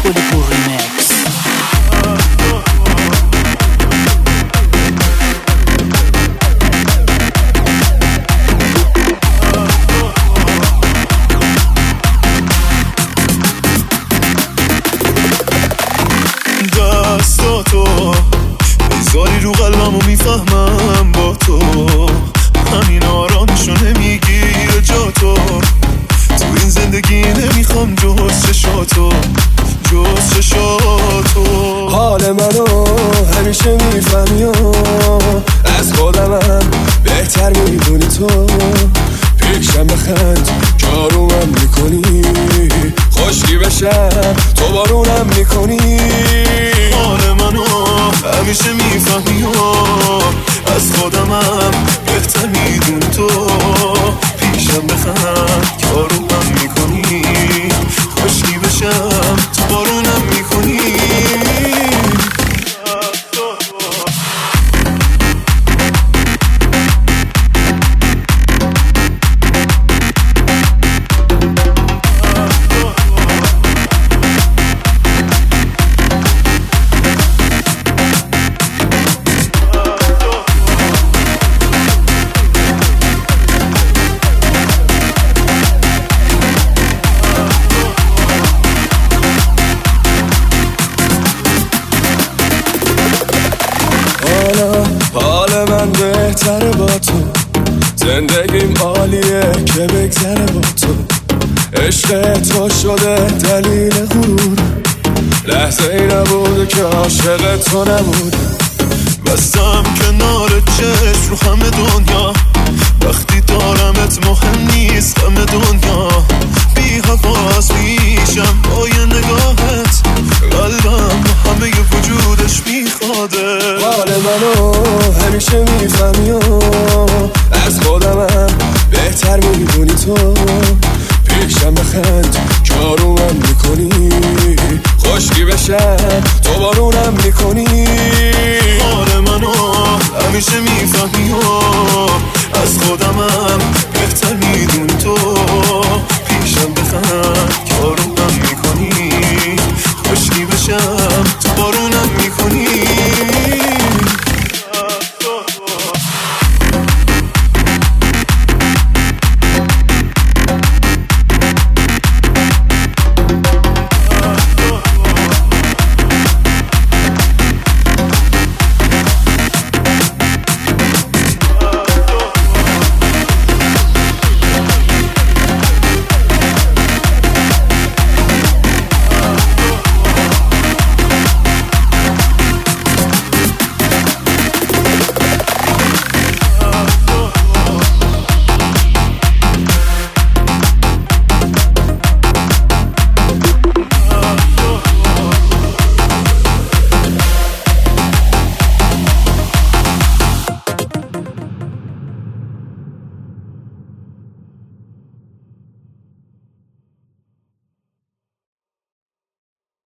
گل پور ریمکس. دستاتو میذاری رو قلبم و میفهمم با تو همین آرامشو نمیگیره جا تو این زندگی نمیخوام جز چشاتو حال منو همیشه میفهمی از خودمم بهتر میدونی تو پیشم بخند کارومم میکنی خوشگی بشم تو بارونم میکنی حال منو همیشه میفهمی از خودمم بهتر میدونی تو پیشم بخند کارومم میکنی خوشگی بشم تو بارونم میکنی حال من بهتره با تو زندگیم عالیه که بگذره با تو عشق تو شده دلیل غرور لحظه ای نبوده که عاشق تو نبوده بستم کنار چشم رو همه دنیا وقتی دارمت مهم نیست همه دنیا بی حواس میشم با یه نگاهت قلبم همه وجودش میخواده حال منو همیشه میفهمی از خودمم بهتر میدونی تو پیشم بخند کارومم میکنی خوشگی بشم تو بارونم میکنی حال منو همیشه میفهمی از خودمم